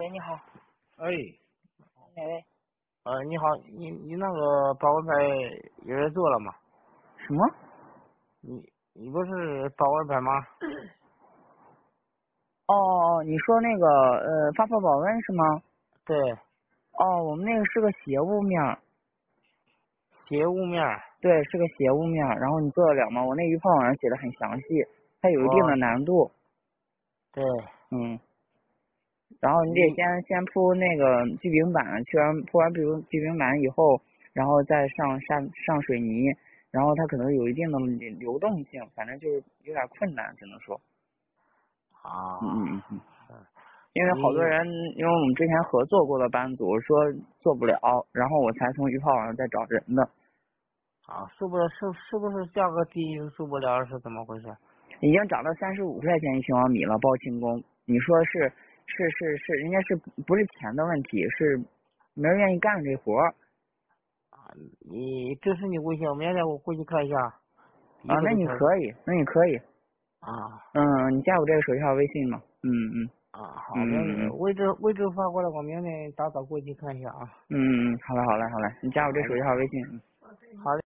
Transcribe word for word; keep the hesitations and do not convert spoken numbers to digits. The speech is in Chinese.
喂，你好。 哎， 哪位？ 呃，你好，你你那个保温牌有人做了吗？ 什么？ 你你不是保温牌吗？ 哦哦哦，你说那个呃发泡保温是吗？ 对， 哦，我们那个是个斜雾面， 斜雾面。 对，是个斜雾面。然后你做得了吗？我那预泡网上写的很详细，它有一定的我难度。 对， 嗯。然后你得你先先铺那个聚冰板，去完铺完聚冰聚冰板以后，然后再上上上水泥，然后它可能有一定的流动性，反正就是有点困难，只能说。 啊， 嗯嗯嗯嗯。 嗯因为好多你人，因为我们之前合作过的班组说做不了，然后我才从预泡网上再找人的。 啊，受不了，是是不是价格低受不了是怎么回事？ 已经涨到三十五块钱一平方米了，包竣工。你说是是是是，人家是不是钱的问题？是没人愿意干这活儿啊，你这是你微信，明天我回去看一下。一啊。那个多小时。 你可以，那你可以， 啊嗯，你加我这个手机号微信嘛？嗯嗯啊，好，明嗯嗯天位置位置发过来，我明天打早过去看一下啊。 嗯嗯，好嘞好嘞好嘞，你加我这手机好嘞， 号微信。嗯好嘞。